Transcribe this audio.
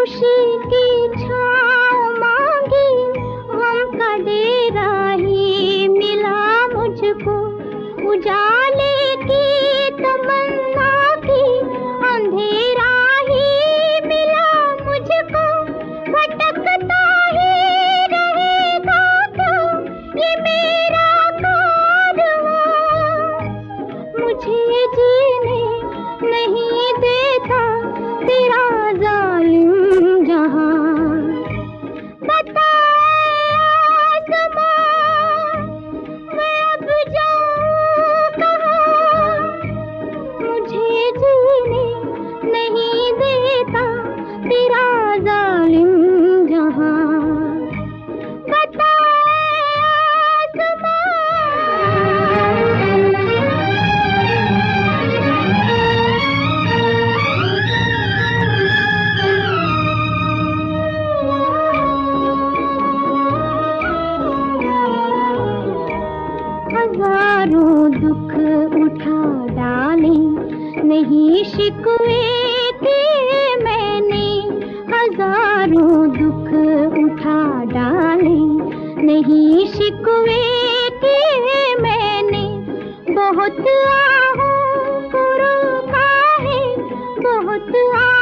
खुशी की छाँव मांगी, गम का डेरा ही मिला मुझको। उजाले की तमन्ना की अंधेरा ही मिला मुझको। भटकता ही रहेगा क्या ये मेरा कारवां, मुझे जीने नहीं देता तेरा जालिम जहां। बता आसमां, मैं अब जाऊं कहां, मुझे जीने नहीं देता तेरा जालिम जहां। बता हजारों दुख उठा डाले, नहीं शिकवे किए मैंने। हजारों दुख उठा डाले, नहीं शिकवे किए मैंने। बहुत आहों को रोका है, बहुत